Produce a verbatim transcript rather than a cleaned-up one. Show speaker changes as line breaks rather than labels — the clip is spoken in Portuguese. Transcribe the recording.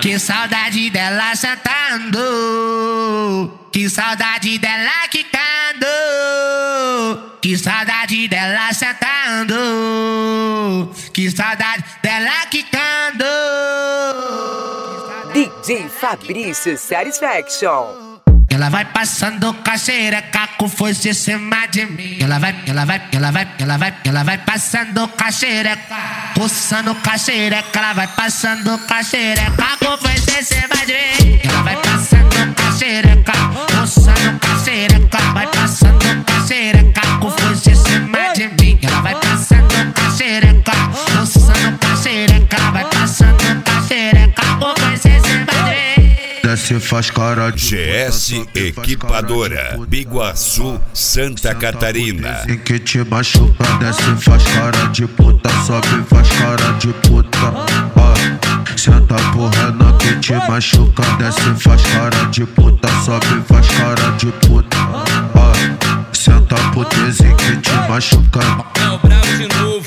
Que saudade dela sentando, que saudade dela quicando, que saudade dela sentando, que saudade dela quicando.
D J Fabrício Satisfaction.
Ela vai passando com a xereca com força em cima de mim. Ela vai, ela vai, ela vai, ela vai, ela vai passando com a xereca, roçando com a xereca. Ela vai passando com a xereca com força em cima de mim. Ela vai passando com a xereca, roçando com a xereca. Vai passando com a xereca com força em cima de mim. Ela vai passando com a xereca, roçando com a xereca. Ela vai passando com a xereca com força em cima de mim.
Desce faz cara de
G S Equipadora, Biguaçu, Santa Catarina.
Em que te machuca, desce faz cara de puta, sobe faz cara de puta. Ah, senta porrando que te machuca, desce faz cara de puta, sobe faz cara de puta. Ah, senta puteza que te machuca.
É o bravo de novo.